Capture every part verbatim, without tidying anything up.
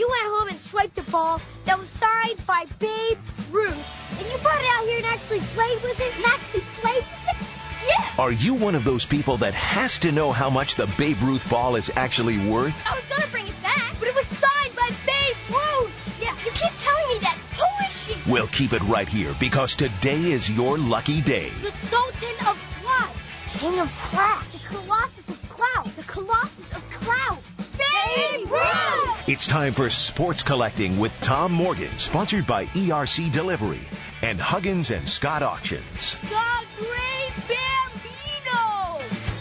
you went home and swiped a ball that was signed by Babe Ruth, and you brought it out here and actually played with it, and actually played with it? Yeah! Are you one of those people that has to know how much the Babe Ruth ball is actually worth? I was gonna bring it back, but it was signed by Babe Ruth! Yeah, you keep telling me that. Who is she? We'll keep it right here, because today is your lucky day. The Sultan of Cloud. King of Cloud. The Colossus of Cloud. The Colossus of Cloud. Babe Ruth! It's time for Sports Collecting with Tom Morgan, sponsored by E R C Delivery and Huggins and Scott Auctions. The Great Bambino!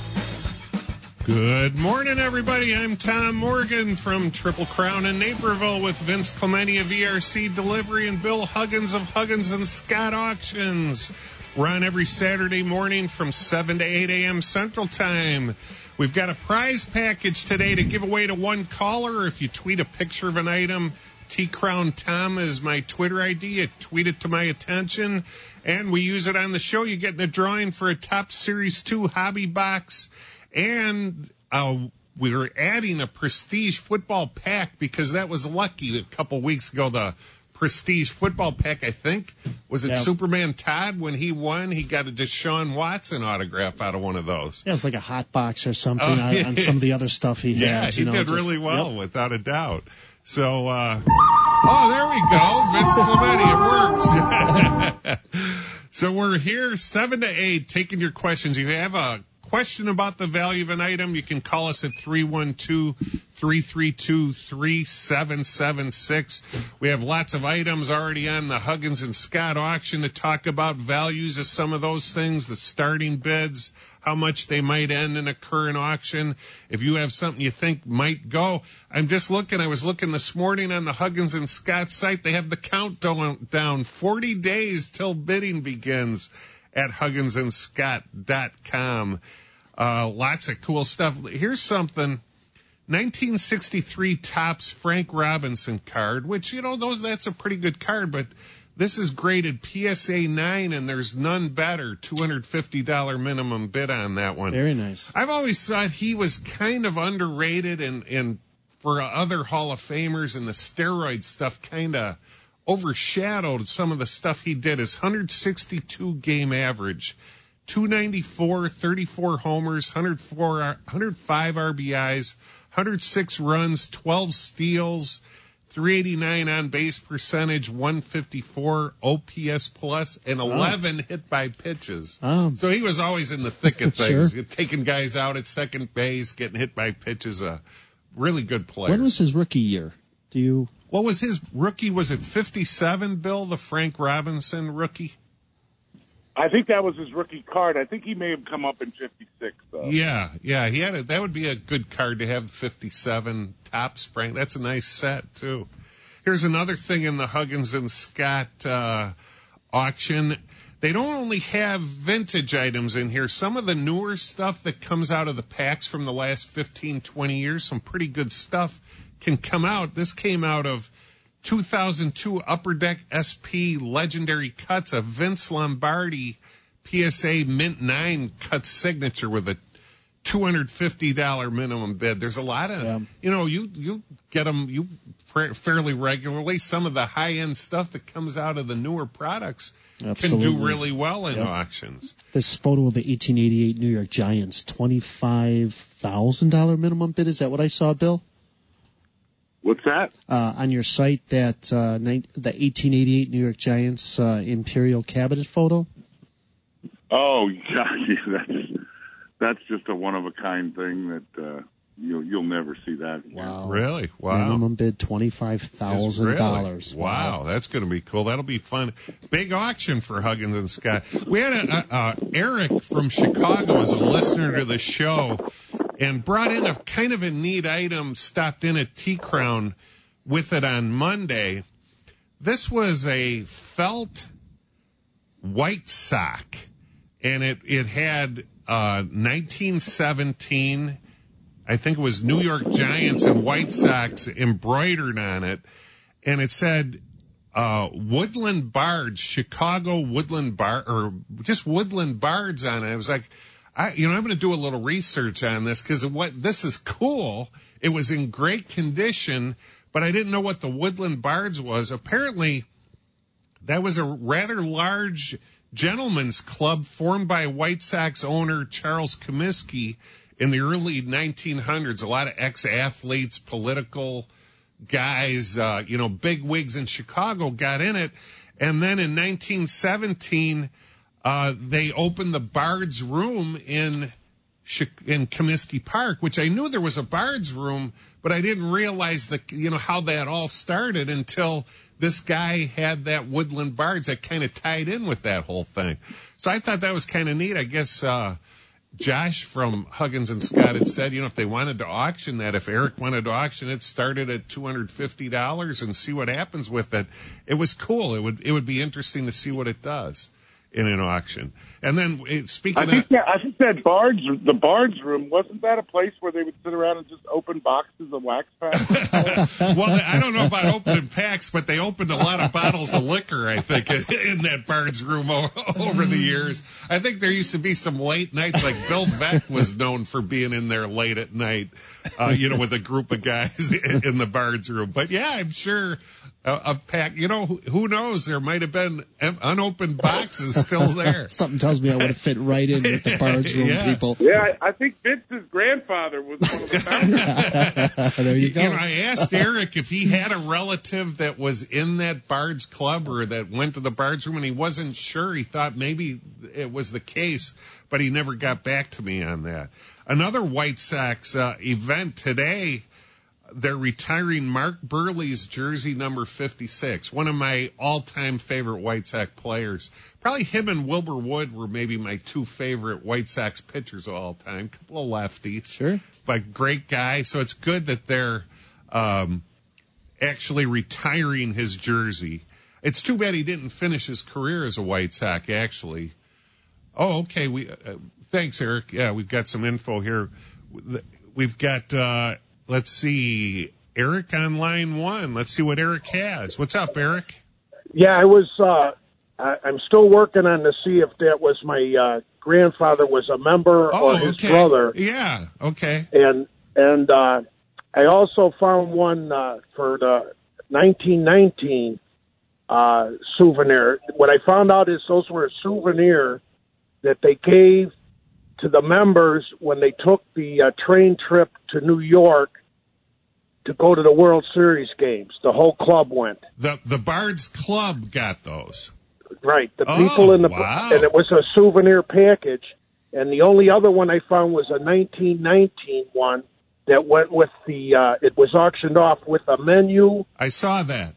Good morning, everybody. I'm Tom Morgan from Triple Crown in Naperville with Vince Clementi of E R C Delivery and Bill Huggins of Huggins and Scott Auctions. We're on every Saturday morning from seven to eight a.m. Central Time. We've got a prize package today to give away to one caller. If you tweet a picture of an item, T Crown Tom is my Twitter I D. You tweet it to my attention, and we use it on the show. You get in a drawing for a Top Series two hobby box, and uh, we're adding a Prestige football pack because that was lucky a couple weeks ago. The Prestige football pack, I think, was it yeah. Superman Todd when he won? He got a Deshaun Watson autograph out of one of those. Yeah, it was like a hot box or something Oh, on, yeah. on some of the other stuff he Yeah, had. he you know, did just, really well, yep. without a doubt. So, uh, oh, there we go. Vince Clementi, it works. So we're here seven to eight taking your questions. If you have a question about the value of an item, you can call us at three one two, three three two, three seven seven six. We have lots of items already on the Huggins and Scott auction to talk about values of some of those things, the starting bids, how much they might end in a current auction. If you have something you think might go, I'm just looking, I was looking this morning on the Huggins and Scott site. They have the countdown down forty days till bidding begins at huggins and scott dot com. Uh, lots of cool stuff. Here's something. nineteen sixty-three Topps Frank Robinson card, which, you know, those that's a pretty good card, but this is graded P S A nine, and there's none better. two hundred fifty dollars minimum bid on that one. Very nice. I've always thought he was kind of underrated, and, and for other Hall of Famers, and the steroid stuff kind of overshadowed some of the stuff he did. His one hundred sixty-two game average, two ninety-four, thirty-four homers, one hundred four, one hundred five R B Is, one hundred six runs, twelve steals, three eighty-nine on base percentage, one fifty-four O P S plus, and eleven oh. hit by pitches. Oh. So he was always in the thick of things, Sure. taking guys out at second base, getting hit by pitches. A really good player. When was his rookie year? Do you? What was his rookie? Was it fifty-seven, Bill, the Frank Robinson rookie? I think that was his rookie card. I think he may have come up in fifty-six, though. Yeah, yeah, he had a, that would be a good card to have, fifty-seven Topps Frank. That's a nice set, too. Here's another thing in the Huggins and Scott uh, auction. They don't only have vintage items in here. Some of the newer stuff that comes out of the packs from the last fifteen, twenty years, some pretty good stuff can come out. This came out of two thousand two Upper Deck S P Legendary Cuts, a Vince Lombardi P S A Mint nine cut signature with a two hundred fifty dollars minimum bid. There's a lot of, yeah. you know, you, you get them you fairly regularly. Some of the high-end stuff that comes out of the newer products Absolutely. can do really well in yep. auctions. This photo of the eighteen eighty-eight New York Giants, twenty-five thousand dollars minimum bid. Is that what I saw, Bill? What's that? Uh, on your site, that uh, ni- the eighteen eighty-eight New York Giants uh, Imperial Cabinet photo? Oh, yeah, that's that's just a one-of-a-kind thing that uh, you'll, you'll never see that again. Wow. Really? Wow. Minimum bid twenty-five thousand dollars. Really? Wow. wow, that's going to be cool. That'll be fun. Big auction for Huggins and Scott. We had a, a, uh, Eric from Chicago as a listener to the show, and brought in a kind of a neat item, stopped in at T-Crown with it on Monday. This was a felt white sock, and it, it had uh nineteen seventeen, I think it was New York Giants and White Sox embroidered on it, and it said uh Woodland Bards, Chicago Woodland Bar, or just Woodland Bards on it. I was like, I, you know, I'm going to do a little research on this because what this is cool. It was in great condition, but I didn't know what the Woodland Bards was. Apparently, that was a rather large gentleman's club formed by White Sox owner Charles Comiskey in the early nineteen hundreds. A lot of ex-athletes, political guys, uh, you know, big wigs in Chicago got in it. And then in nineteen seventeen, uh, they opened the Bard's Room in in Comiskey Park, which I knew there was a Bard's Room, but I didn't realize the, you know, how that all started until this guy had that Woodland Bards that kind of tied in with that whole thing. So I thought that was kind of neat. I guess, uh, Josh from Huggins and Scott had said, you know, if they wanted to auction that, if Eric wanted to auction it, started at two hundred fifty dollars and see what happens with it. It was cool. It would, it would be interesting to see what it does in an auction. And then it, speaking I think of, that, I think that Bard's, the Bard's Room, wasn't that a place where they would sit around and just open boxes of wax packs? well, I don't know about opening packs, but they opened a lot of bottles of liquor, I think, in that Bard's Room over the years. I think there used to be some late nights, like Bill Beck was known for being in there late at night, uh, you know, with a group of guys in the Bard's Room. But yeah, I'm sure a, a pack, you know, who, who knows? There might have been unopened boxes still there. Something tells me I would have fit right in with the Bard's Room yeah. people. Yeah, I, I think Vince's grandfather was one of the founders. There you go. You know, I asked Eric if he had a relative that was in that Bard's Club or that went to the Bard's Room, and he wasn't sure. He thought maybe it was the case, but he never got back to me on that. Another White Sox uh, event today, they're retiring Mark Burley's jersey number fifty-six, one of my all-time favorite White Sox players. Probably him and Wilbur Wood were maybe my two favorite White Sox pitchers of all time. Couple of lefties. Sure. But great guy. So it's good that they're um, actually retiring his jersey. It's too bad he didn't finish his career as a White Sox, actually. Oh, okay. We uh, thanks, Eric. Yeah, we've got some info here. We've got, uh, let's see, Eric on line one. Let's see what Eric has. What's up, Eric? Yeah, I was, uh, I, I'm still working on to see if that was my, uh, grandfather was a member Oh, or his okay. brother. Yeah, okay. And, and, uh, I also found one, uh, for the nineteen nineteen, uh, souvenir. What I found out is those were a souvenir that they gave to the members when they took the uh, train trip to New York to go to the World Series games. The whole club went. The the Bard's Club got those. Right. The Oh, people in the wow. and it was a souvenir package. And the only other one I found was a nineteen nineteen one that went with the. Uh, it was auctioned off with a menu. I saw that.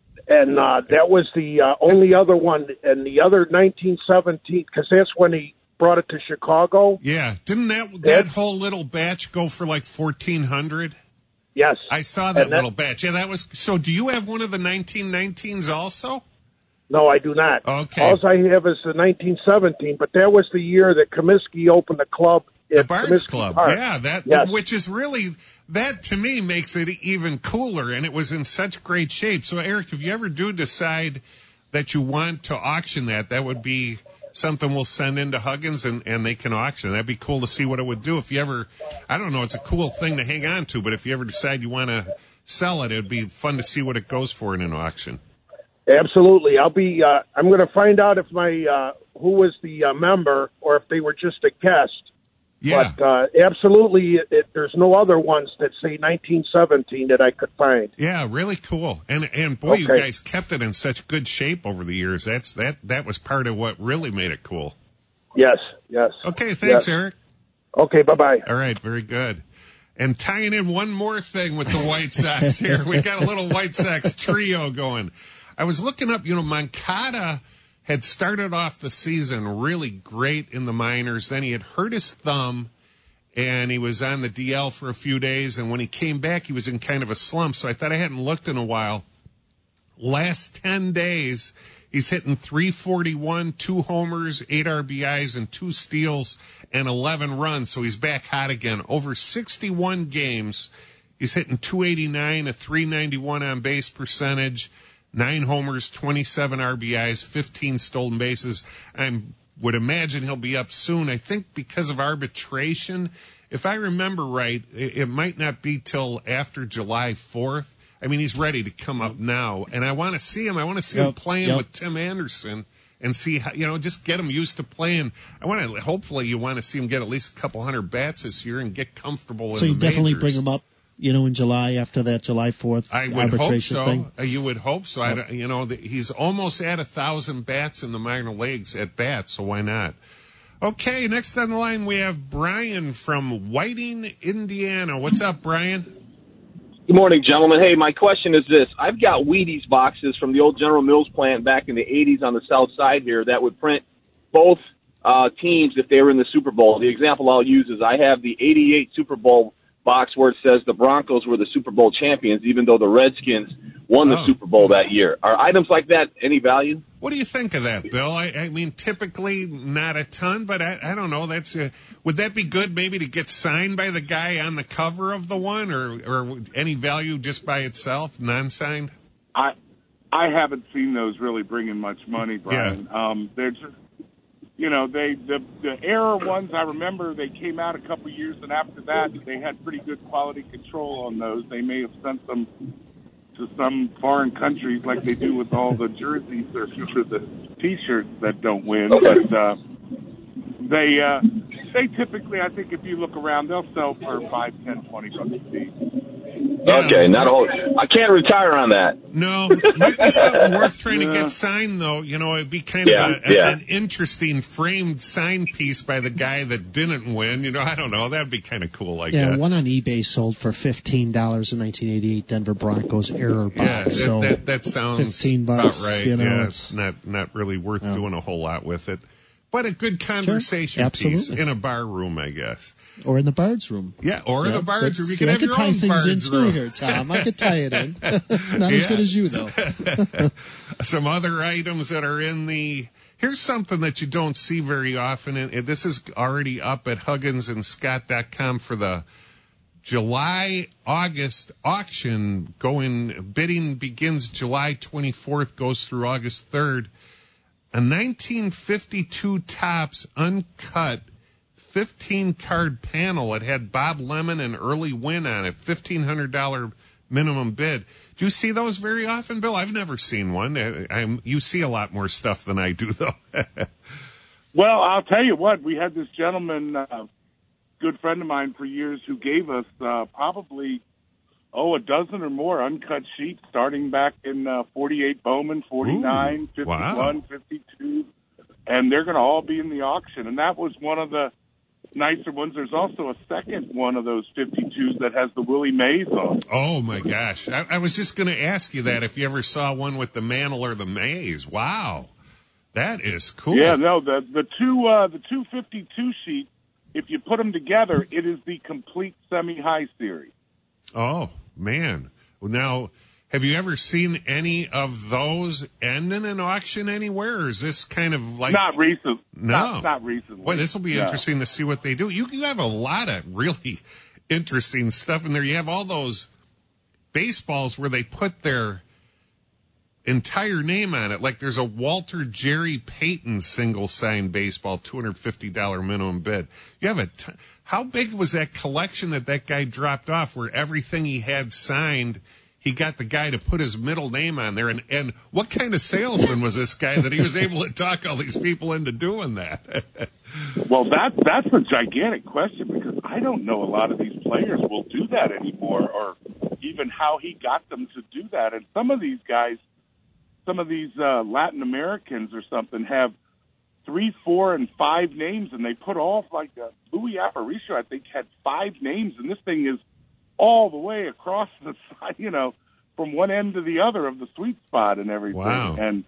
And uh, that was the uh, only other one. And the other nineteen seventeen, because that's when he brought it to Chicago. Yeah. Didn't that that That- whole little batch go for like fourteen hundred? Yes. I saw that, And that- little batch. Yeah, that was. So, do you have one of the nineteen nineteens also? No, I do not. Okay. All I have is the nineteen seventeen, but that was the year that Comiskey opened the club. The at Bard's Comiskey Club, Park. yeah, that, Yes. which is really, that to me makes it even cooler, and it was in such great shape. So, Eric, if you ever do decide that you want to auction that, that would be something we'll send into Huggins and, and they can auction. That'd be cool to see what it would do. If you ever, I don't know, it's a cool thing to hang on to, but if you ever decide you want to sell it, it'd be fun to see what it goes for in an auction. Absolutely. I'll be, uh, I'm going to find out if my, uh, who was the uh, member or if they were just a guest. Yeah. But uh, absolutely, it, it, there's no other ones that say nineteen seventeen that I could find. Yeah, really cool. And and boy, you Okay. guys kept it in such good shape over the years. That's that that was part of what really made it cool. Yes, yes. Okay, thanks, Yes. Eric. Okay, bye-bye. All right, very good. And tying in one more thing with the White Sox here. We got a little White Sox trio going. I was looking up, you know, Moncada had started off the season really great in the minors. Then he had hurt his thumb, and he was on the D L for a few days. And when he came back, he was in kind of a slump. So I thought I hadn't looked in a while. Last ten days, he's hitting three forty-one, two homers, eight R B Is, and two steals, and eleven runs. So he's back hot again. Over sixty-one games, he's hitting two eighty-nine, a three ninety-one on base percentage, nine homers, twenty-seven R B Is, fifteen stolen bases. I would imagine he'll be up soon. I think because of arbitration, if I remember right, it, it might not be till after July fourth. I mean, he's ready to come up now, and I want to see him. I want to see Yep, him playing yep. with Tim Anderson and see how, you know, just get him used to playing. I want to, hopefully you want to see him get at least a couple hundred bats this year and get comfortable in So the you definitely majors. bring him up, you know, in July after that July fourth I would hope arbitration so. thing. Uh, You would hope so. I Yep. don't- you know, the, he's almost at a thousand bats in the minor leagues at bats, so why not? Okay, next on the line we have Brian from Whiting, Indiana. What's up, Brian? Good morning, gentlemen. Hey, my question is this. I've got Wheaties boxes from the old General Mills plant back in the eighties on the south side here that would print both uh, teams if they were in the Super Bowl. The example I'll use is I have the eighty-eight Super Bowl box where it says the Broncos were the Super Bowl champions, even though the Redskins won the Oh. Super Bowl that year. Are items like that any value? What do you think of that, Bill? I, I mean, typically not a ton, but I, I don't know. That's a, would that be good maybe to get signed by the guy on the cover of the one, or or any value just by itself, non-signed? I I haven't seen those really bring in much money, Brian. Um, they're just, you know, they the the error ones. I remember they came out a couple years, and after that, they had pretty good quality control on those. They may have sent them to some foreign countries like they do with all the jerseys or the T-shirts that don't win. But uh, they uh, they typically, I think, if you look around, they'll sell for five, ten, twenty bucks a piece. Yeah. Okay, not a whole. I can't retire on that. No, might be something worth trying to get signed, though. You know, it'd be kind Yeah, of a, yeah. an interesting framed sign piece by the guy that didn't win. You know, I don't know. That'd be kind of cool, I Yeah, guess. one on eBay sold for fifteen dollars in nineteen eighty-eight Denver Broncos error box. Yeah, that, so that, that sounds fifteen bucks, about right. you know, yeah, it's- it's not, not really worth No. doing a whole lot with it. But a good conversation piece absolutely. in a bar room, I guess. or in the Bards room. Yeah, or in Yeah, a bar's room. You that's- can I have could your tie own things in bar's too room. here, Tom. I could tie it in. Not as Yeah. good as you, though. Some other items that are in the, here's something that you don't see very often, and this is already up at Huggins and Scott dot com for the July August auction. Going bidding begins July twenty-fourth, goes through August third. A nineteen fifty-two Topps uncut fifteen card panel. It had Bob Lemon and Early Win on it, fifteen hundred dollars minimum bid. Do you see those very often, Bill? I've never seen one. I, I'm, you see a lot more stuff than I do, though. Well, I'll tell you what, we had this gentleman, uh, good friend of mine for years, who gave us uh, probably, oh, a dozen or more uncut sheets starting back in uh, forty-eight Bowman, forty-nine, Ooh, fifty-one, wow. fifty-two, and they're going to all be in the auction. And that was one of the nicer ones. There's also a second one of those fifty-twos that has the Willie Mays on. Oh, my gosh. I, I was just going to ask you that, if you ever saw one with the Mantle or the Mays. Wow. That is cool. Yeah, no, the the two uh, the two fifty-two sheets, if you put them together, it is the complete semi-high series. Oh, man. Well, now, have you ever seen any of those end in an auction anywhere, or is this kind of like... Not recent. No. Not, not recently. Boy, this will be No. interesting to see what they do. You, you have a lot of really interesting stuff in there. You have all those baseballs where they put their entire name on it. Like there's a Walter Jerry Payton single signed baseball, two hundred fifty dollars minimum bid. You have a, t- how big was that collection that that guy dropped off, where everything he had signed, he got the guy to put his middle name on there? And, and what kind of salesman was this guy that he was able to talk all these people into doing that? Well, that that's a gigantic question, because I don't know a lot of these players will do that anymore, or even how he got them to do that. And some of these guys, some of these uh, Latin Americans or something, have three, four, and five names, and they put off like uh, Louis Aparicio, I think, had five names, and this thing is all the way across the side, you know, from one end to the other of the sweet spot and everything. Wow. And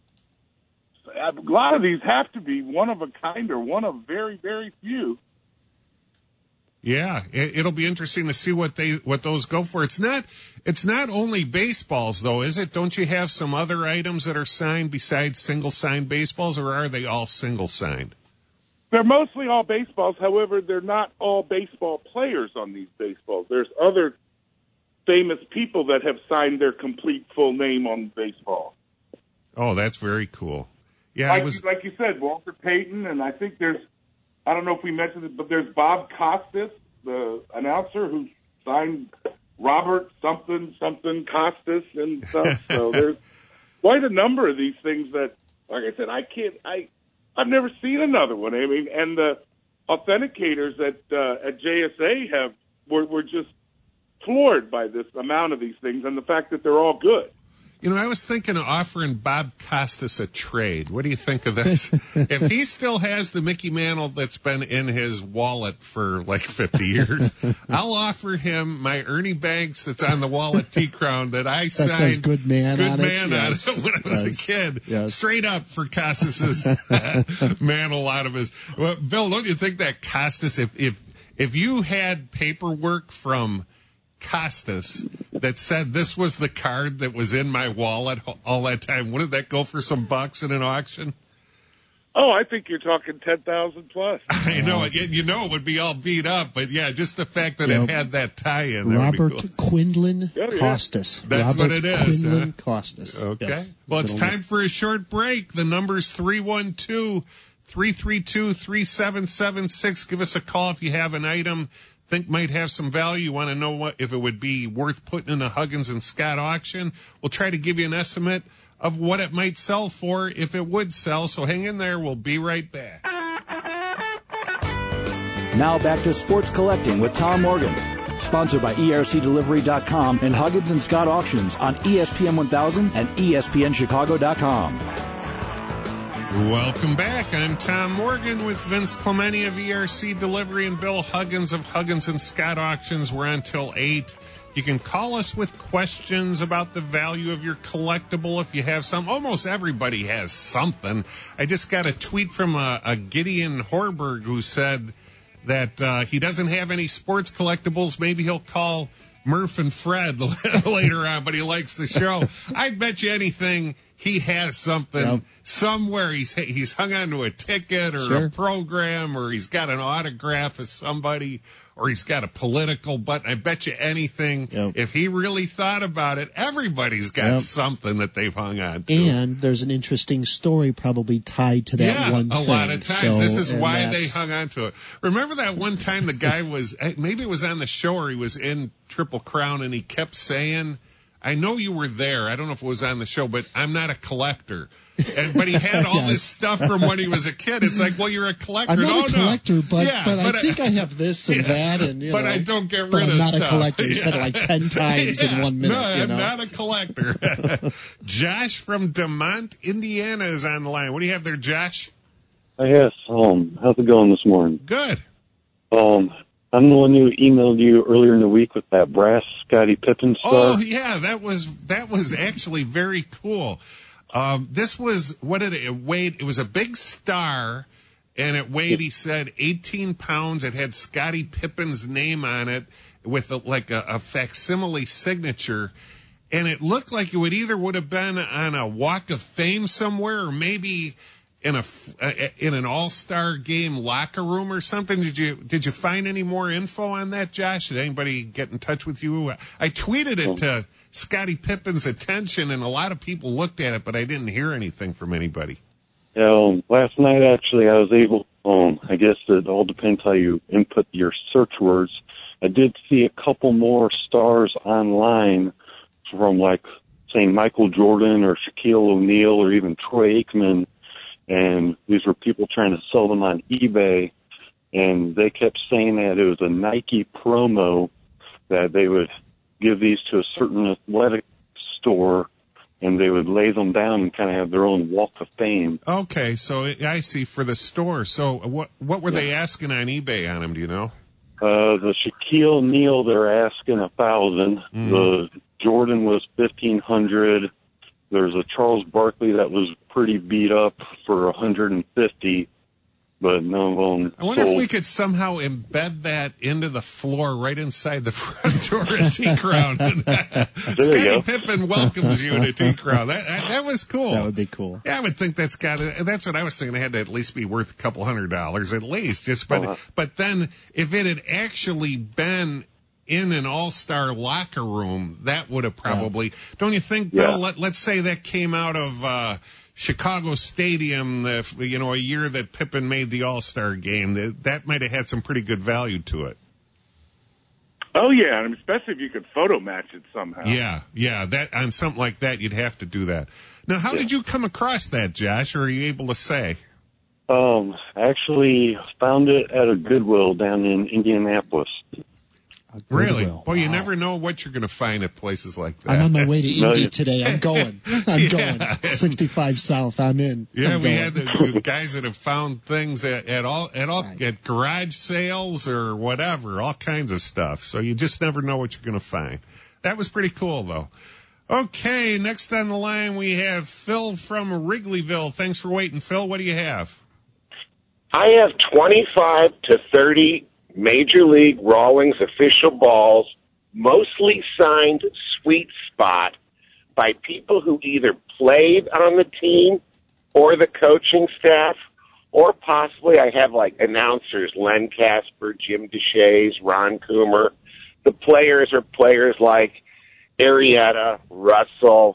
a lot of these have to be one of a kind, or one of very, very few. Yeah, it, it'll be interesting to see what they what those go for. It's not it's not only baseballs, though, is it? Don't you have some other items that are signed besides single signed baseballs, or are they all single signed? They're mostly all baseballs. However, they're not all baseball players on these baseballs. There's other famous people that have signed their complete full name on baseball. Oh, that's very cool. Yeah, Like, I was. like you said, Walter Payton, and I think there's, I don't know if we mentioned it, but there's Bob Costas, the announcer, who signed Robert something, something Costas and stuff. So there's quite a number of these things that, like I said, I can't, I, I've never seen another one. I mean, and the authenticators at, uh, at J S A have, were, were just floored by this amount of these things and the fact that they're all good. You know, I was thinking of offering Bob Costas a trade. What do you think of this? If he still has the Mickey Mantle that's been in his wallet for like fifty years, I'll offer him my Ernie Banks that's on the wall at T-Crown that I signed. That says good man good on man it. Yes. on it when I was yes. a kid. Yes. Straight up for Costas's mantle out of his. Well, Bill, don't you think that Costas, if, if, if you had paperwork from Costas that said this was the card that was in my wallet all that time, wouldn't that go for some bucks in an auction? Oh, I think you're talking ten thousand plus. I know, you know it would be all beat up, but yeah, just the fact that yep. it had that tie-in. Robert that would be cool. Quinlan yeah, yeah. Costas. That's Robert what it is. Quinlan huh? Costas. Okay. Yes. Well, it's time for a short break. The number's three one two, three three two, three seven seven six. Give us a call if you have an item think might have some value. You want to know what if it would be worth putting in a Huggins and Scott auction. We'll try to give you an estimate of what it might sell for if it would sell. So hang in there. We'll be right back. Now back to Sports Collecting with Tom Morgan. Sponsored by E R C Delivery dot com and Huggins and Scott Auctions on E S P N one thousand and E S P N Chicago dot com. Welcome back. I'm Tom Morgan with Vince Clementi of E R C Delivery and Bill Huggins of Huggins and Scott Auctions. We're on till eight. You can call us with questions about the value of your collectible if you have some. Almost everybody has something. I just got a tweet from a, a Gideon Horberg who said that uh, he doesn't have any sports collectibles. Maybe he'll call Murph and Fred later on, but he likes the show. I bet you anything he has something yep. somewhere. He's he's hung on to a ticket or sure. a program, or he's got an autograph of somebody, or he's got a political button. I bet you anything. Yep. If he really thought about it, everybody's got yep. something that they've hung on to. And there's an interesting story probably tied to that yeah, one thing. a lot of times. So, this is why that's... they hung on to it. Remember that one time the guy was, maybe it was on the show or he was in Triple Crown and he kept saying, I know you were there. I don't know if it was on the show, but I'm not a collector. And, but he had all yes. this stuff from when he was a kid. It's like, well, you're a collector. I'm not no, a collector, no. but, yeah, but, but I think I have this and yeah, that. and you But know, I don't get rid but of I'm not stuff. a collector. You yeah. said it like ten times yeah. in one minute. No, you I'm know? not a collector. Josh from DeMont, Indiana is on the line. What do you have there, Josh? Uh, yes. Um, how's it going this morning? Good. Um, I'm the one who emailed you earlier in the week with that brass Scottie Pippen star. Oh yeah, that was that was actually very cool. Um, this was what did it, it weighed? It was a big star, and it weighed. He said eighteen pounds. It had Scottie Pippen's name on it with a, like a, a facsimile signature, and it looked like it would either would have been on a Walk of Fame somewhere, or maybe in a in an all-star game locker room or something. Did you did you find any more info on that, Josh? Did anybody get in touch with you? I tweeted it to Scottie Pippen's attention, and a lot of people looked at it, but I didn't hear anything from anybody. Yeah, um, last night actually I was able. Um, I guess it all depends how you input your search words. I did see a couple more stars online from like saying Michael Jordan or Shaquille O'Neal or even Troy Aikman. And these were people trying to sell them on eBay, and they kept saying that it was a Nike promo, that they would give these to a certain athletic store, and they would lay them down and kind of have their own Walk of Fame. Okay, so I see, for the store. So what what were yeah. they asking on eBay on them, do you know? Uh, the Shaquille O'Neal, they're asking a thousand. Mm. The Jordan was fifteen hundred. There's a Charles Barkley that was pretty beat up for one hundred fifty, but none of them I wonder sold. if we could somehow embed that into the floor right inside the front door at T-Crown. Scottie Pippen welcomes you to T-Crown. That, that, that was cool. That would be cool. Yeah, I would think that's got to, that's what I was thinking. It had to at least be worth a couple hundred dollars at least. Just, but, uh-huh. but then if it had actually been in an all-star locker room, that would have probably, yeah. don't you think, Bill? Yeah. Let, let's say that came out of uh Chicago Stadium, uh, you know, a year that Pippen made the all-star game. That, that might have had some pretty good value to it. Oh yeah, and especially if you could photo match it somehow. Yeah, yeah. That on something like that, you'd have to do that. Now, how Yeah. did you come across that, Josh? Or are you able to say? Um, I actually found it at a Goodwill down in Indianapolis. A Really? Goodwill. Well, you Wow. never know what you're going to find at places like that. I'm on my way to No, Indy you- today. I'm going. I'm Yeah. going. sixty-five South. I'm in. Yeah, I'm we going. had the guys that have found things at, at all at all Right. at garage sales or whatever, all kinds of stuff. So you just never know what you're going to find. That was pretty cool, though. Okay, next on the line we have Phil from Wrigleyville. Thanks for waiting, Phil. What do you have? I have twenty-five to thirty Major League Rawlings official balls, mostly signed Sweet Spot by people who either played on the team or the coaching staff, or possibly I have like announcers, Len Casper, Jim DeShays, Ron Coomer. The players are players like Arrieta, Russell,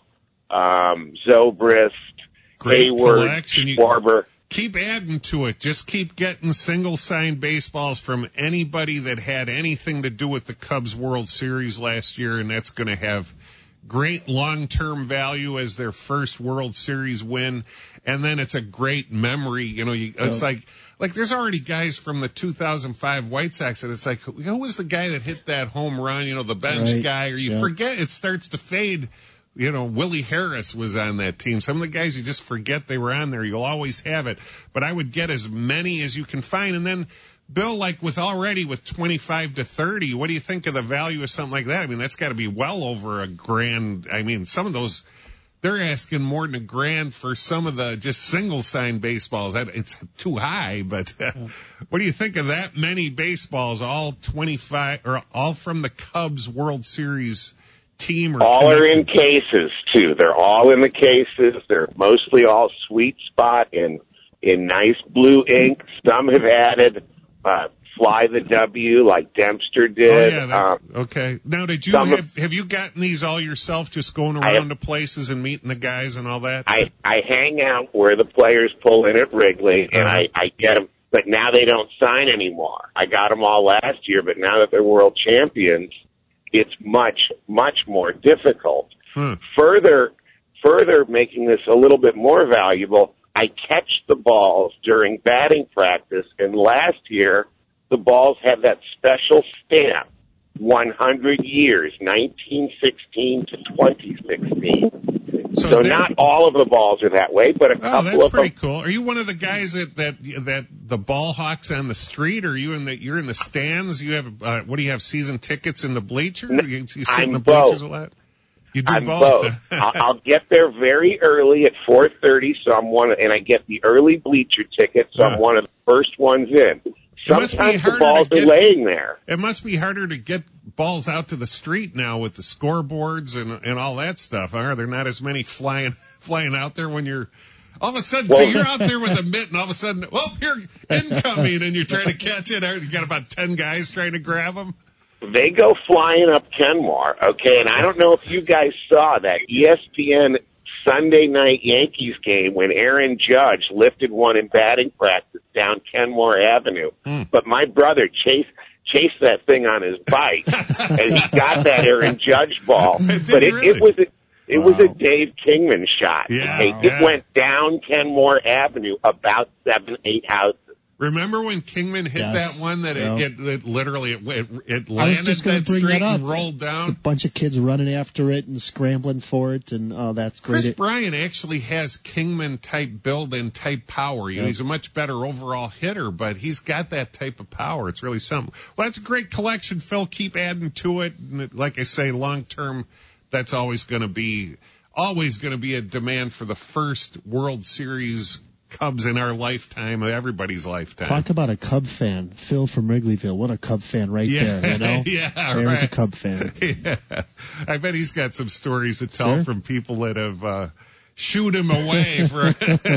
um, Zobrist, Great Hayward, collection. You- Schwarber. Keep adding to it. Just keep getting single signed baseballs from anybody that had anything to do with the Cubs World Series last year, and that's going to have great long-term value as their first World Series win. And then it's a great memory. You know, you, it's Yeah. like, like there's already guys from the two thousand five White Sox, and it's like, who was the guy that hit that home run? You know, the bench Right. guy, or you Yeah. forget, it starts to fade. You know, Willie Harris was on that team. Some of the guys you just forget they were on there. You'll always have it. But I would get as many as you can find. And then, Bill, like with already with twenty-five to thirty, what do you think of the value of something like that? I mean, that's got to be well over a grand. I mean, some of those, they're asking more than a grand for some of the just single sign baseballs. That it's too high, but uh, what do you think of that many baseballs, all twenty-five, or all from the Cubs World Series team? Or All are in connected? cases too. They're all in the cases. They're mostly all Sweet Spot in in nice blue ink. Some have added uh, Fly the W like Dempster Oh, did. yeah, that, um, okay. Now, did you some have, of- have you gotten these all yourself, just going I around have- to places and meeting the guys and all that? I I hang out where the players pull in at Wrigley, and Uh-huh. I I get them. But now they don't sign anymore. I got them all last year, but now that they're world champions, it's much much more difficult. Hmm. Further, further making this a little bit more valuable, I catch the balls during batting practice, and last year the balls had that special stamp, one hundred years, nineteen sixteen to twenty sixteen. So So they're- not all of the balls are that way, but a Oh, couple that's of pretty them. cool. Are you one of the guys that that that the ball hawks on the street? Or are you in the you're in the stands? You have uh, what do you have? Season tickets in the bleacher? No, you, you sit I'm in the bleachers both. a lot. You do I'm both. both. I'll, I'll get there very early at four thirty, so I'm one, and I get the early bleacher ticket, so Yeah. I'm one of the first ones in. must be Sometimes the harder balls to are get- laying there. It must be harder to get balls out to the street now with the scoreboards and and all that stuff. Are there not as many flying flying out there when you're all of a sudden? so Well- you're out there with a mitt, and all of a sudden, well, you're incoming, and you're trying to catch it. You got about ten guys trying to grab them. They go flying up Kenmore, okay? And I don't know if you guys saw that E S P N Sunday night Yankees game when Aaron Judge lifted one in batting practice down Kenmore Avenue. Hmm. But my brother chased chased that thing on his bike, and he got that Aaron Judge ball. Did But he it, really? it was a it was a Wow. Dave Kingman shot. Yeah, okay? yeah. It went down Kenmore Avenue about seven, eight houses. Remember when Kingman hit Yes. that one that Yeah. it, it, it literally it, it, it I was landed just going that to bring street that up. and rolled It's a down? bunch of kids running after it and scrambling for it, and oh, that's great. Chris It- Bryant actually has Kingman type build and type power. You know, Yeah. he's a much better overall hitter, but he's got that type of power. It's really something. Well, that's a great collection, Phil. Keep adding to it. And like I say, long term, that's always going to be always going to be a demand for the first World Series Cubs in our lifetime, everybody's lifetime. Talk about a Cub fan. Phil from Wrigleyville. What a Cub fan right Yeah, there, you know? yeah, There's right. a Cub fan. Yeah. I bet he's got some stories to tell Sure. from people that have uh, shooed him away. For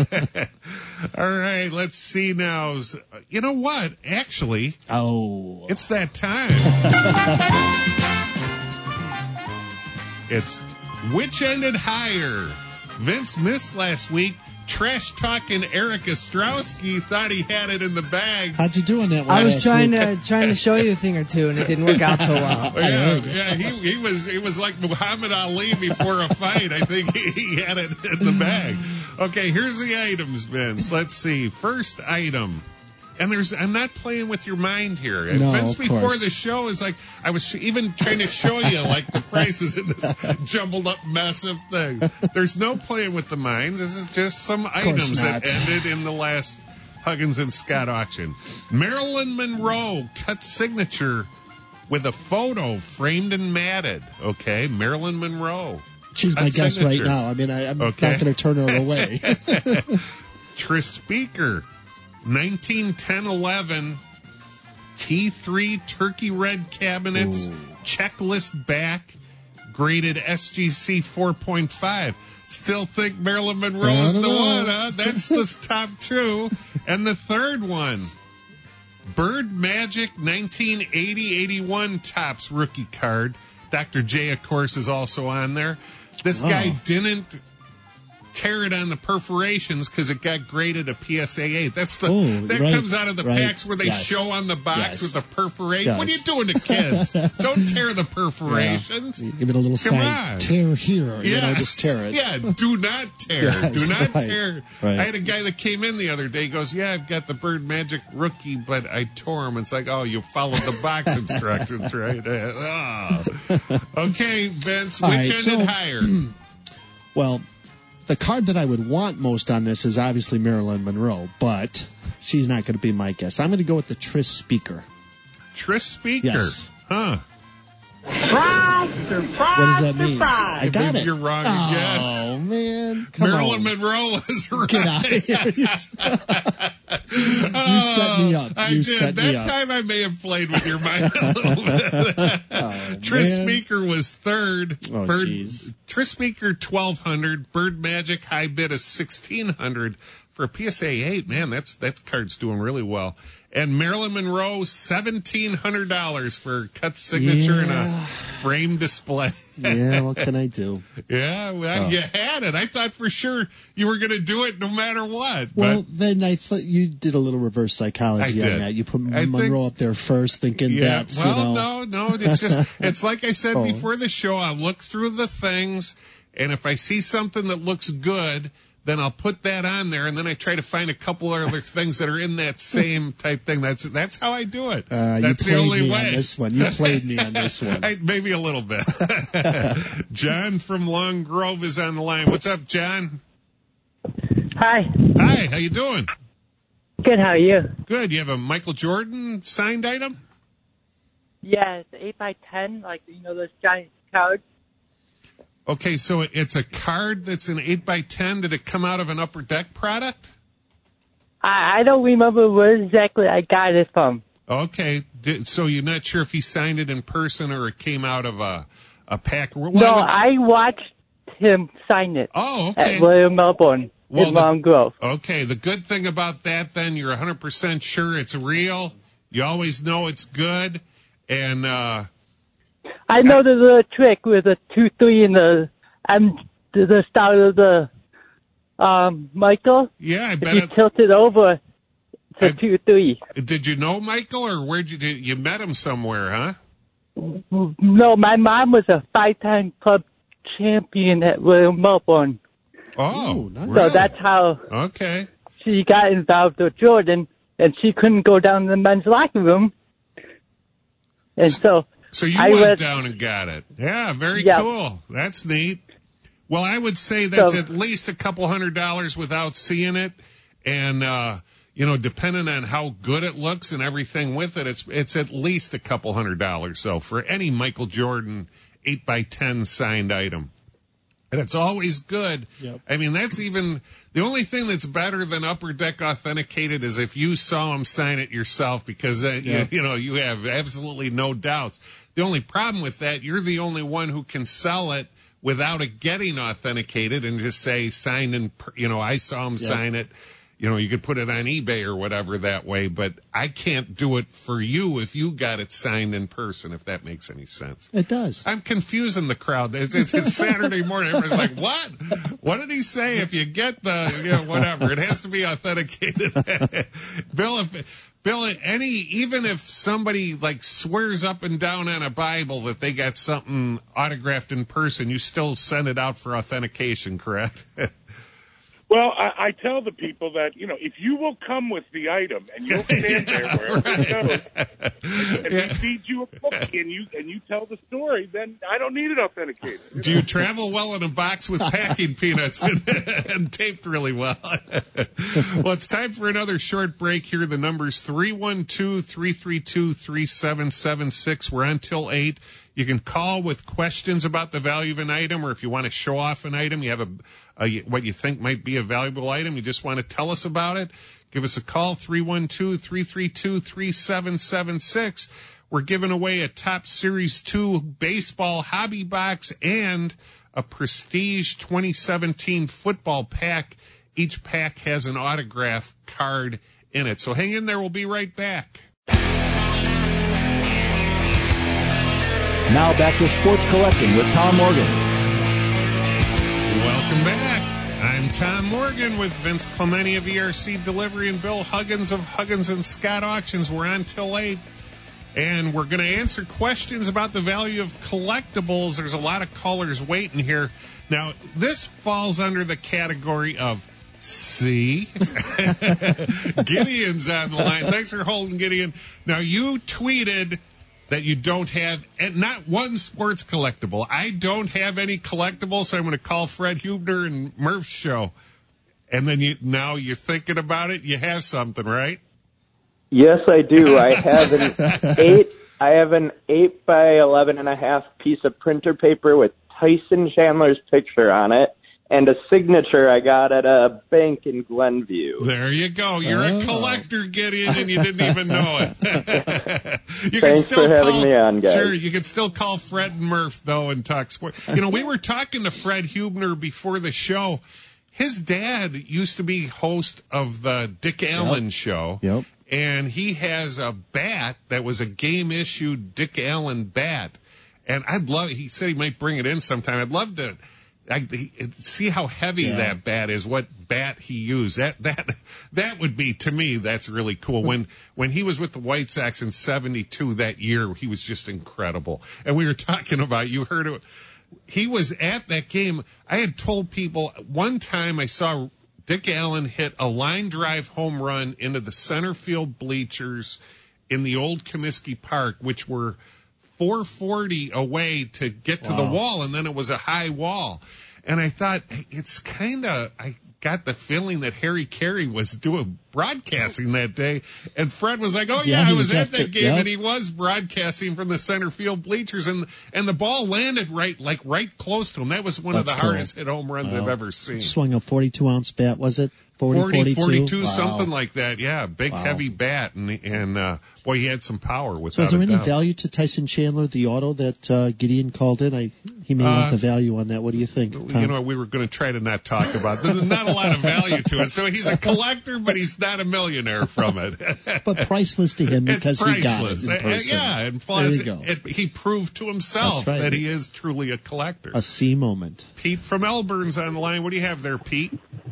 All right, let's see now. You know what? Actually, Oh. it's that time. It's Which ended higher? Vince missed last week. Trash talking Eric Ostrowski thought he had it in the bag. How'd you do on that one? I was last trying week? to trying to show you a thing or two, and it didn't work out so well. Yeah, yeah, he he was he was like Muhammad Ali before a fight. I think he, he had it in the bag. Okay, here's the items, Vince. Let's see. First item. And there's, I'm not playing with your mind here. No, Vince of before course. the show is like, I was even trying to show you like the prices in this jumbled up mess of thing. There's no playing with the minds. This is just some items not. that ended in the last Huggins and Scott auction. Marilyn Monroe cut signature with a photo framed and matted. Okay, Marilyn Monroe. She's my cut guest signature. right now. I mean, I, I'm Okay. not going to turn her away. Tris Speaker, nineteen ten eleven T three turkey red cabinets, Ooh. checklist back, graded S G C four point five. Still think Marilyn Monroe I is the don't know. one, huh? That's the top two. And the third one, Bird Magic nineteen eighty eighty-one Topps rookie card. Doctor J, of course, is also on there. This Oh. guy didn't tear it on the perforations because it got graded a P S A eight. That's the Oh, that right, comes out of the right. packs where they Yes. show on the box Yes. with the perforation. Yes. What are you doing to kids? Don't tear the perforations. Yeah. Give it a little Come sign. on. Tear here. You Yeah. know, just tear it. Yeah, do not tear. Yes, do not right, tear. right. I had a guy that came in the other day. He goes, yeah, I've got the Bird Magic rookie, but I tore him. It's like, oh, you followed the box instructions, right? Oh. Okay, Vince, All which right, ended so- higher? Well, the card that I would want most on this is obviously Marilyn Monroe, but she's not going to be my guess. I'm going to go with the Tris Speaker. Tris Speaker. Yes. Huh. Surprise, surprise, What does that mean? surprise. I got means it. you're wrong oh, again. man. Come Marilyn on. Monroe was right. Get out of here. You Oh, set me up. I You did. set that me up. time I may have played with your mind a little bit. Oh, Tris man. Speaker was third. Oh, Bird, jeez. Tris Speaker twelve hundred. Bird Magic high bid is sixteen hundred for a P S A eight. Man, that's that card's doing really well. And Marilyn Monroe seventeen hundred dollars for cut signature and a Yeah. frame display. Yeah, what can I do? Yeah, well, Oh. you had it. I thought for sure you were going to do it no matter what. Well, but then I thought you did a little reverse psychology I on did. that. You put I Monroe think- up there first, thinking yeah, that's, well, you know. no, no, it's just, it's like I said Oh. before the show. I look through the things, and if I see something that looks good, then I'll put that on there, and then I try to find a couple other things that are in that same type thing. That's that's how I do it. Uh, that's you the played only me way. on this one. You played me on this one. I, maybe a little bit. John from Long Grove is on the line. What's up, John? Hi. Hi, how you doing? Good, how are you? Good. You have a Michael Jordan signed item? Yeah, it's eight by ten, like, you know, those giant cards. Okay, so it's a card that's an eight by ten. Did it come out of an Upper Deck product? I, I don't remember where exactly I got it from. Okay, Did, so you're not sure if he signed it in person or it came out of a a pack? Well, no, would- I watched him sign it Oh, okay. at William Melbourne Well, in the- Long Grove. Okay, the good thing about that, then, you're one hundred percent sure it's real. You always know it's good. And, uh, I know the little trick with the two three in the and the, the start of the um Michael. yeah, I If bet you it, tilt it over to I- two three. did you know Michael, or where'd you, did, you met him somewhere, huh? No, my mom was a five-time club champion at William Melbourne, Oh, Ooh, nice. so really? that's how Okay. she got involved with Jordan, and she couldn't go down to the men's locker room. And so, So you I went went- down and got it. Yeah, very Yeah. cool. That's neat. Well, I would say that's So- at least a couple hundred dollars without seeing it. And, uh, you know, depending on how good it looks and everything with it, it's, it's at least a couple hundred dollars. So for any Michael Jordan eight by ten signed item. And it's always good. Yep. I mean, that's even, the only thing that's better than Upper Deck Authenticated is if you saw him sign it yourself, because, uh, Yeah. you, you know, you have absolutely no doubts. The only problem with that, you're the only one who can sell it without it getting authenticated and just say signed and, you know, I saw him Yeah. sign it. you know, you could put it on eBay or whatever that way, but I can't do it for you if you got it signed in person, if that makes any sense. It does. I'm confusing the crowd. It's, it's, it's Saturday morning. Everybody's like, what? What did he say? If you get the, you know, whatever, it has to be authenticated. Bill, if, Bill, any, even if somebody like swears up and down on a Bible that they got something autographed in person, you still send it out for authentication, correct? Well, I, I tell the people that, you know, if you will come with the item and you'll stand there wherever it goes, and we feed you a book and you and you tell the story, then I don't need it authenticated. Do you travel well in a box with packing peanuts and, and taped really well? Well, it's time for another short break here. The number's three one two, three three two, three seven seven six. We're on till eight. You can call with questions about the value of an item, or if you want to show off an item, you have a, a what you think might be a valuable item, you just want to tell us about it, give us a call, three one two, three three two, three seven seven six. We're giving away a Top Series two baseball hobby box and a Prestige twenty seventeen football pack. Each pack has an autograph card in it. So hang in there. We'll be right back. Now back to Sports Collecting with Tom Morgan. Welcome back. I'm Tom Morgan with Vince Clementi of E R C Delivery and Bill Huggins of Huggins and Scott Auctions. We're on till eight, and we're going to answer questions about the value of collectibles. There's a lot of callers waiting here. Now, this falls under the category of C. Gideon's on the line. Thanks for holding, Gideon. Now, you tweeted that you don't have not one sports collectible. I don't have any collectibles, so I'm going to call Fred Hubner and Murph's show. And then you now you're thinking about it. You have something, right? Yes, I do. I have an eight. I have an eight by eleven and a half piece of printer paper with Tyson Chandler's picture on it, and a signature I got at a bank in Glenview. There you go. You're oh. a collector, Gideon, and you didn't even know it. you Thanks can still for having call, me on, guys. Sure, you can still call Fred and Murph, though, and talk sport. You know, we were talking to Fred Hubner before the show. His dad used to be host of the Dick Allen yep. show. Yep. And he has a bat that was a game-issued Dick Allen bat. And I'd love, he said he might bring it in sometime. I'd love to I, he, see how heavy yeah. that bat is, what bat he used. That, that, that would be, to me, that's really cool. When, when he was with the White Sox in seventy-two that year, he was just incredible. And we were talking about, you heard it, he was at that game. I had told people one time I saw Dick Allen hit a line drive home run into the center field bleachers in the old Comiskey Park, which were four forty away to get to wow. the wall, and then it was a high wall. And I thought, it's kind of, I got the feeling that Harry Carey was doing broadcasting that day. And Fred was like, oh, yeah, yeah I was, was at that the, game, yep. and he was broadcasting from the center field bleachers. And and the ball landed right, like right close to him. That was one That's of the cool. hardest hit home runs wow. I've ever seen. Swung a forty-two ounce bat, was it? forty, forty, forty-two, wow. something like that. Yeah, big, wow. heavy bat. And, and uh, boy, he had some power without So is there a any doubt. value to Tyson Chandler, the auto that uh, Gideon called in? I He may uh, want the value on that. What do you think, Tom? You know, we were going to try to not talk about it. There's not a lot of value to it. So he's a collector, but he's not a millionaire from it. But priceless to him because it's he got it in person. Yeah, and plus, there you go. It, he proved to himself right. that he is truly a collector. A C moment. Pete from Elburn's on the line. What do you have there, Pete?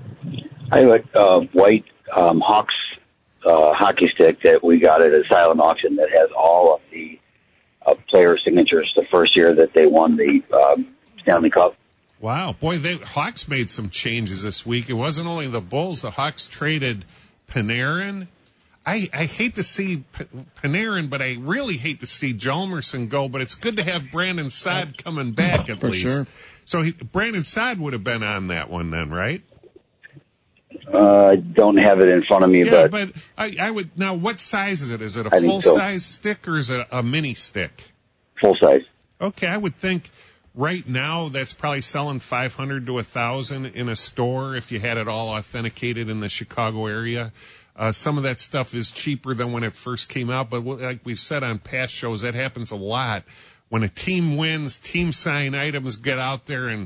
I have a uh, white um, Hawks uh, hockey stick that we got at a silent auction that has all of the uh, player signatures the first year that they won the um, Stanley Cup. Wow. Boy, the Hawks made some changes this week. It wasn't only the Bulls. The Hawks traded Panarin. I, I hate to see P- Panarin, but I really hate to see Hjalmarsson go, but it's good to have Brandon Saad coming back at For least. Sure. So he, Brandon Saad would have been on that one then, right? Uh, I don't have it in front of me, yeah, but, but I, I would. Now, what size is it? Is it a I think full so. size stick or is it a mini stick? Full size. Okay, I would think right now that's probably selling five hundred to a thousand in a store if you had it all authenticated in the Chicago area. Uh, some of that stuff is cheaper than when it first came out, but like we've said on past shows, that happens a lot. When a team wins, team sign items get out there and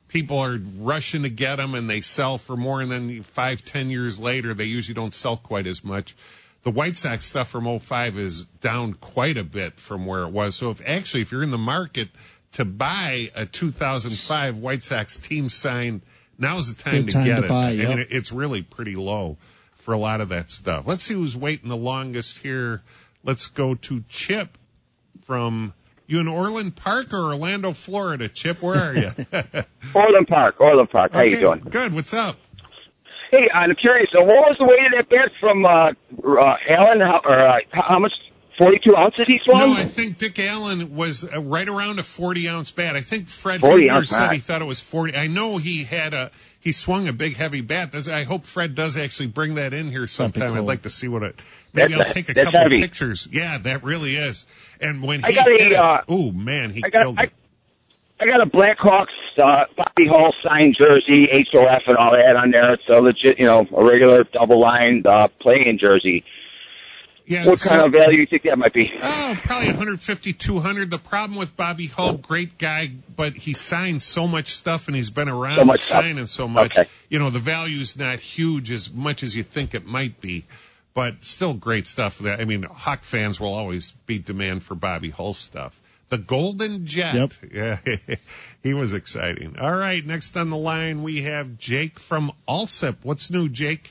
people are rushing to get them and they sell for more, and then five, ten years later, they usually don't sell quite as much. The White Sox stuff from oh five is down quite a bit from where it was. So if actually, if you're in the market to buy a two thousand five White Sox team sign, now's the time Good to time get to it. buy, I yep. mean, it's really pretty low for a lot of that stuff. Let's see who's waiting the longest here. Let's go to Chip from, you in Orland Park or Orlando, Florida? Chip, where are you? Orland Park, Orland Park. How okay, you doing? Good. What's up? Hey, I'm curious. So, what was the weight of that bat from uh, uh, Allen? How, or uh, how much? forty-two ounces he swung? No, I think Dick Allen was uh, right around a forty ounce bat. I think Fred forty Huber ounce said bat. he thought it was forty. I know he had a he swung a big heavy bat. That's, I hope Fred does actually bring that in here sometime. cool. I'd like to see what it. Maybe That's- I'll take a that's couple heavy. pictures. Yeah, that really is. And when he I got a, hit it, uh, oh man, he I got, killed I, it. I got a Blackhawks uh, Bobby Hall signed jersey, H O F and all that on there. It's a legit, you know, a regular double lined uh, playing jersey. Yeah, What so- kind of value do you think that might be? Oh, probably one fifty, two hundred. The problem with Bobby Hull, great guy, but he signs so much stuff and he's been around So much stuff. signing so much. Okay. You know, the value's not huge as much as you think it might be, but still great stuff. That I mean, Hawk fans will always be demand for Bobby Hull stuff. The Golden Jet. Yep. Yeah, he was exciting. All right, next on the line we have Jake from Alsip. What's new, Jake?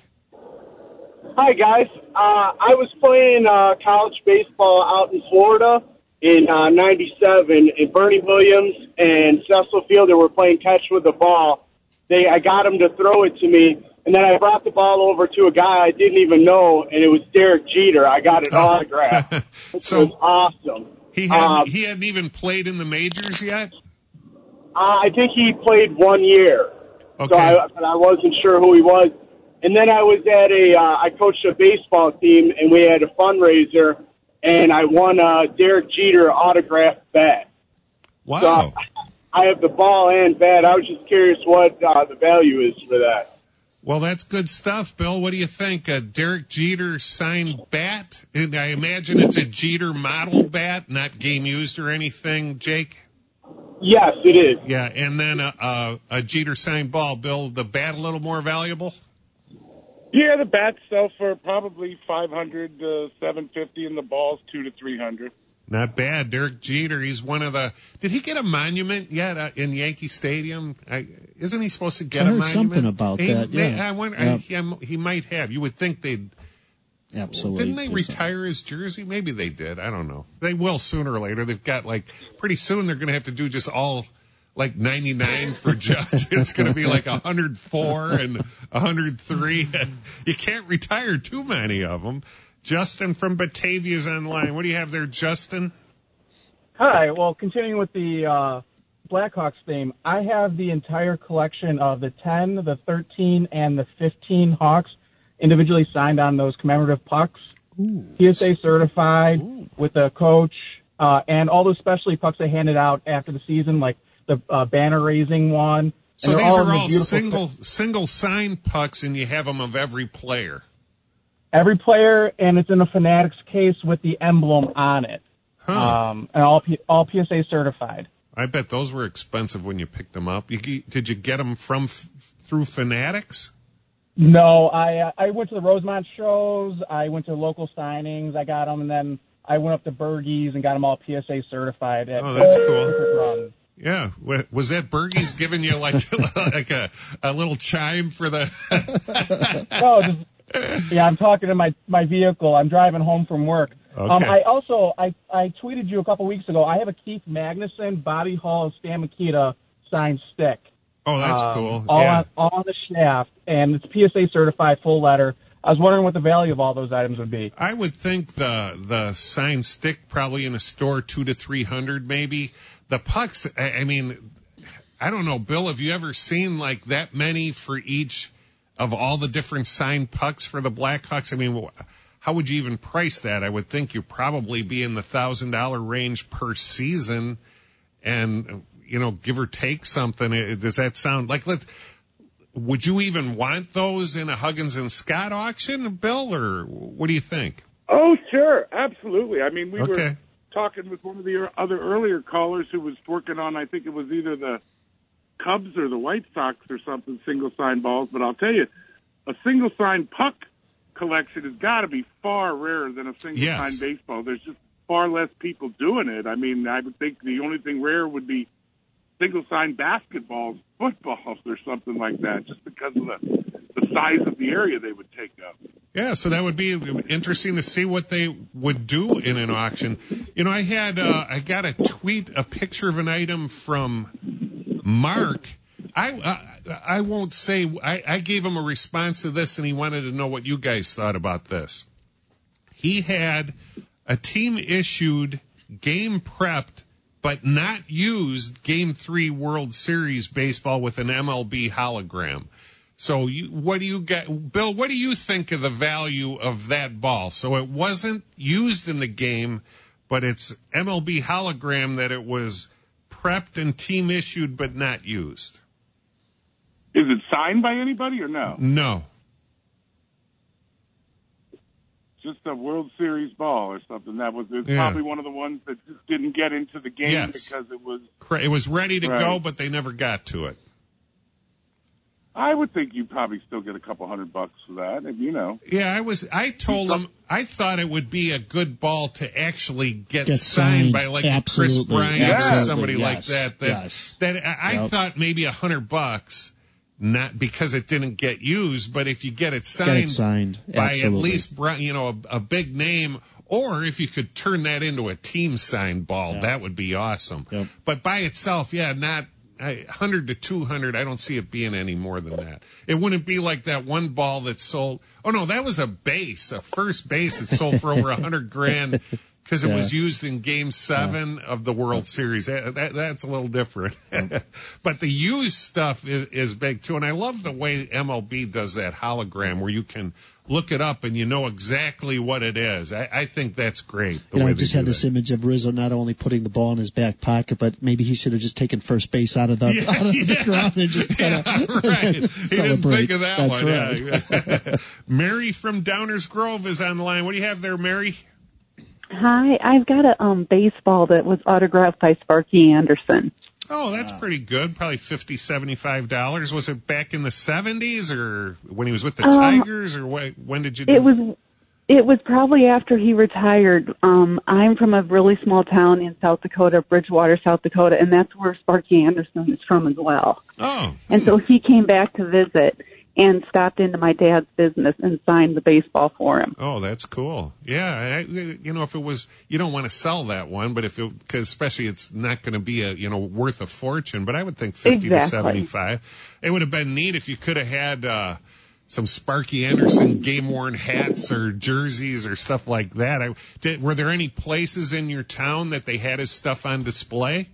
Hi, guys. Uh, I was playing uh, college baseball out in Florida in uh, ninety-seven, and Bernie Williams and Cecil Fielder were playing catch with the ball. They, I got them to throw it to me, and then I brought the ball over to a guy I didn't even know, and it was Derek Jeter. I got an autograph. It So- was awesome. He hadn't, Um, he hadn't even played in the majors yet? Uh, I think he played one year, Okay. so I, but I wasn't sure who he was. And then I was at a, uh, I coached a baseball team, and we had a fundraiser, and I won a Derek Jeter autographed bat. Wow. So I have the ball and bat. I was just curious what uh, the value is for that. Well, that's good stuff, Bill. What do you think? A Derek Jeter signed bat? And I imagine it's a Jeter model bat, not game used or anything, Jake? Yes, it is. Yeah, and then a, a, a Jeter signed ball. Bill, the bat a little more valuable? Yeah, the bats sell for probably five hundred to seven fifty, and the balls two to three hundred. Not bad. Derek Jeter, he's one of the... Did he get a monument yet uh, in Yankee Stadium? I, isn't he supposed to get I a heard monument? something about He- that, may- yeah. I wonder, Yep. I, he, he might have. You would think they'd... Absolutely. Didn't they do so. retire his jersey? Maybe they did. I don't know. They will sooner or later. They've got like, pretty soon they're going to have to do just all like ninety-nine for Judge. It's going to be like one hundred four and one hundred three. You can't retire too many of them. Justin from Batavia's online. What do you have there, Justin? Hi. Well, continuing with the uh, Blackhawks theme, I have the entire collection of the ten, the thirteen, and the fifteen Hawks individually signed on those commemorative pucks. Ooh. P S A certified with the coach, uh, and all those specialty pucks they handed out after the season, like the uh, banner raising one. So And they're these all are in the all beautiful single, single signed pucks and you have them of every player. every player, and it's in a Fanatics case with the emblem on it. Huh. Um, and all P- all P S A certified. I bet those were expensive when you picked them up. You, did you get them from f- through Fanatics? No, I uh, I went to the Rosemont shows. I went to local signings. I got them, and then I went up to Bergie's and got them all P S A certified. At Oh, that's different cool. runs. Yeah. Wa- Was that Bergie's giving you like like a, a little chime for the... No, just, yeah, I'm talking to my my vehicle. I'm driving home from work. Um, Okay. I also I I tweeted you a couple weeks ago. I have a Keith Magnuson, Bobby Hall, Stan Mikita signed stick. Oh, that's Um, cool. All Yeah. on all on the shaft, and it's P S A certified, full letter. I was wondering what the value of all those items would be. I would think the the signed stick probably in a store two to three hundred maybe. The pucks, I, I mean, I don't know, Bill. Have you ever seen like that many for each of all the different signed pucks for the Blackhawks? I mean, how would you even price that? I would think you'd probably be in the thousand dollar range per season, and you know, give or take something. Does that sound like let? Would you even want those in a Huggins and Scott auction, Bill, or what do you think? Oh, sure, absolutely. I mean, we Okay. were talking with one of the other earlier callers who was working on, I think it was either the Cubs or the White Sox or something, single sign balls. But I'll tell you, a single sign puck collection has got to be far rarer than a single Yes. sign baseball. There's just far less people doing it. I mean, I would think the only thing rare would be single sign basketballs, footballs, or something like that, just because of the, the size of the area they would take up. Yeah, so that would be interesting to see what they would do in an auction. You know, I had, uh, I got a tweet, a picture of an item from Mark. I, uh, I won't say, I, I gave him a response to this and he wanted to know what you guys thought about this. He had a team issued, game prepped, but not used Game three World Series baseball with an M L B hologram. So you, what do you get, Bill, what do you think of the value of that ball? So it wasn't used in the game, but it's M L B hologram that it was prepped and team issued but not used. Is it signed by anybody or no? No. Just a World Series ball or something. That was it's Yeah. probably one of the ones that just didn't get into the game Yes. because it was. It was ready to Right. go, but they never got to it. I would think you probably still get a couple hundred bucks for that, if you know. Yeah, I was. I told him I thought it would be a good ball to actually get, Get signed, signed. by like a Chris Absolutely. Bryant Absolutely. or somebody like Yes. that. That, Yes. that I, I Yep. thought maybe a hundred bucks, not because it didn't get used, but if you get it signed, Get it signed. by Absolutely. at least Bry- you know a, a big name, or if you could turn that into a team signed ball, Yep. that would be awesome. Yep. But by itself, yeah, not. I, one hundred to two hundred, I don't see it being any more than that. It wouldn't be like that one ball that sold. Oh no, that was a base, a first base that sold for over a hundred grand because it Yeah. was used in Game Seven yeah. of the World Series. That, that, that's a little different. But the used stuff is, is big too, and I love the way M L B does that hologram where you can look it up and you know exactly what it is. I, I think that's great. The You know, way I just they had do this that. image of Rizzo not only putting the ball in his back pocket, but maybe he should have just taken first base out of the, Yeah, out of the yeah. ground and just kind of Yeah, right. He didn't celebrate. think of that That's one. right. Yeah. Mary from Downers Grove is on the line. What do you have there, Mary? Hi, I've got a um baseball that was autographed by Sparky Anderson. Oh, that's pretty good. Probably fifty, seventy-five dollars. Was it back in the seventies or when he was with the Um, Tigers or what, when did you do It was it was probably after he retired. Um I'm from a really small town in South Dakota, Bridgewater, South Dakota, and that's where Sparky Anderson is from as well. Oh. And so he came back to visit and stopped into my dad's business and signed the baseball for him. Oh, that's cool. Yeah, I, you know, if it was, you don't want to sell that one, but if it, because especially it's not going to be a, you know, worth a fortune, but I would think fifty Exactly. to seventy-five. It would have been neat if you could have had, uh, some Sparky Anderson game-worn hats or jerseys or stuff like that. I, did, were there any places in your town that they had his stuff on display?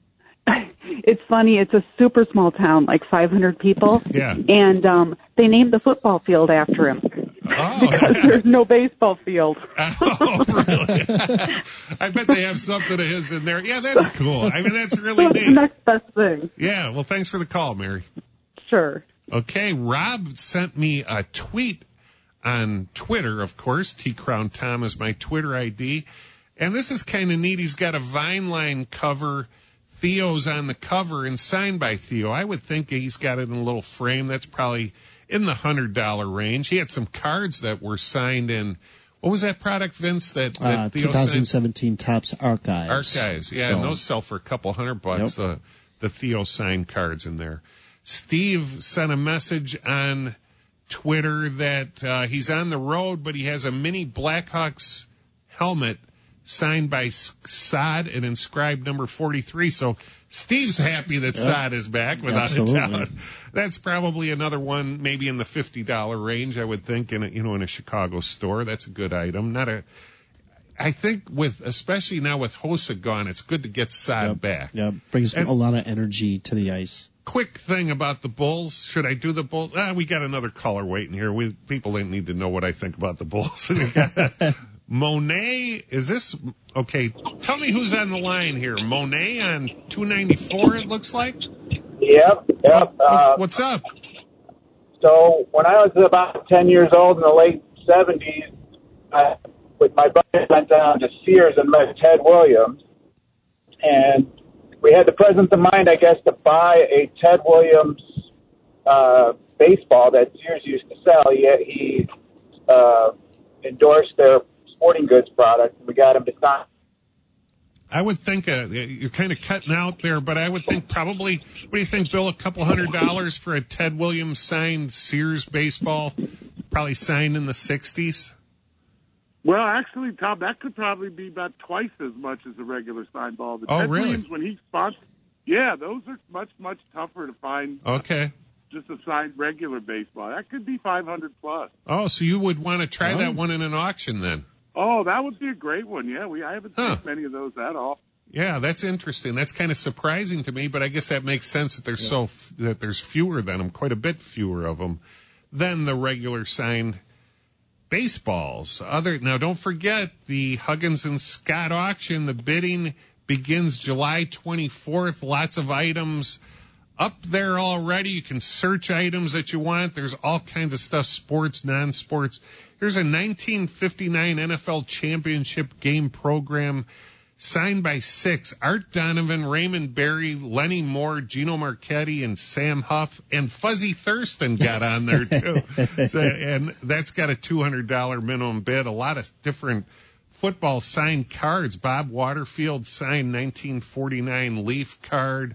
It's funny, it's a super small town, like five hundred people. Yeah. And um they named the football field after him. Oh. Because there's no baseball field. Oh, really? I bet they have something of his in there. Yeah, that's cool. I mean, that's really So it's the neat. next best thing. Yeah, well, thanks for the call, Mary. Sure. Okay, Rob sent me a tweet on Twitter, of course. T Crown Tom is my Twitter I D. And this is kind of neat. He's got a Vine Line cover. Theo's on the cover and signed by Theo. I would think he's got it in a little frame. That's probably in the one hundred dollars range. He had some cards that were signed in. What was that product, Vince, that, that Uh, Theo twenty signed? seventeen Topps Archives. Archives, yeah, So- and those sell for a couple hundred bucks, Yep. the, the Theo signed cards in there. Steve sent a message on Twitter that uh, he's on the road, but he has a mini Blackhawks helmet signed by Saad and inscribed number forty-three. So Steve's happy that Yep. Saad is back without Absolutely. a doubt. That's probably another one, maybe in the fifty dollars range, I would think, in a, you know, in a Chicago store. That's a good item. Not a, I think with, especially now with Hossa gone, it's good to get Saad Yep. back. Yeah, brings And- a lot of energy to the ice. Quick thing about the Bulls. Should I do the Bulls? Ah, we got another caller waiting here. We, people didn't need to know what I think about the Bulls. We got Monet, is this, okay, tell me who's on the line here. Monet on two ninety-four, it looks like? Yep, yep. Uh, What's up? So when I was about ten years old in the late seventies, I, with my buddy, went down to Sears and met Ted Williams. And we had the presence of mind, I guess, to buy a Ted Williams uh, baseball that Sears used to sell. He, he uh, endorsed their sporting goods product, and we got him to sign. I would think uh, you're kind of cutting out there, but I would think probably, what do you think, Bill, a couple hundred dollars for a Ted Williams signed Sears baseball, probably signed in the sixties? Well, actually, Tom, that could probably be about twice as much as a regular signed ball. The Oh, Ted really? Williams, when he sponsored, yeah, those are much, much tougher to find. Okay. Just a signed regular baseball. That could be five hundred plus. Oh, so you would want to try Oh. that one in an auction then? Oh, that would be a great one. Yeah, we I haven't Huh. seen many of those at all. Yeah, that's interesting. That's kind of surprising to me, but I guess that makes sense that there's so f- that there's fewer than them, quite a bit fewer of them than the regular signed baseballs. Other now, don't forget the Huggins and Scott auction. The bidding begins July twenty-fourth. Lots of items up there already. You can search items that you want. There's all kinds of stuff, sports, non-sports. Here's a nineteen fifty-nine N F L championship game program signed by six: Art Donovan, Raymond Berry, Lenny Moore, Gino Marchetti, and Sam Huff. And Fuzzy Thurston got on there too. So, and that's got a two hundred dollars minimum bid. A lot of different football signed cards. Bob Waterfield signed nineteen forty-nine Leaf card.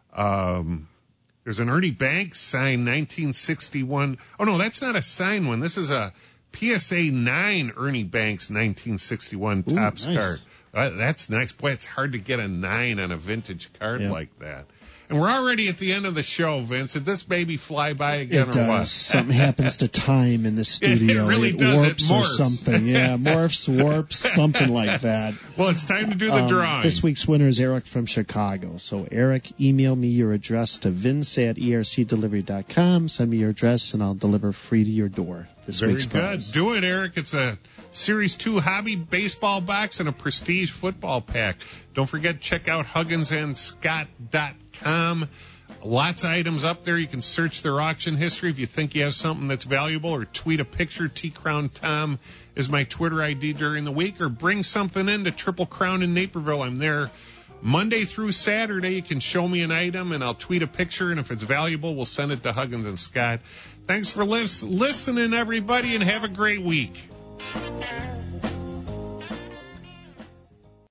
Um, there's an Ernie Banks signed nineteen sixty-one. Oh no, that's not a signed one. This is a P S A nine Ernie Banks nineteen sixty-one Ooh, Topps nice. card. Uh, that's nice. Boy, it's hard to get a nine on a vintage card Yep. like that. And we're already at the end of the show, Vince. Did this baby fly by again It or does. what? Something happens to time in the studio. It really does. It warps or morphs. something. Yeah, morphs, warps, something like that. Well, it's time to do the Um, drawing. This week's winner is Eric from Chicago. So, Eric, email me your address to vince at E R C delivery dot com. Send me your address, and I'll deliver free to your door. This Very week's good. prize. Do it, Eric. It's a Series two hobby baseball box and a prestige football pack. Don't forget, check out huggins and scott dot com. Lots of items up there. You can search their auction history if you think you have something that's valuable, or tweet a picture. T Crown Tom is my Twitter I D during the week, or bring something in to Triple Crown in Naperville. I'm there Monday through Saturday. You can show me an item, and I'll tweet a picture, and if it's valuable, we'll send it to Huggins and Scott. Thanks for lis- listening, everybody, and have a great week.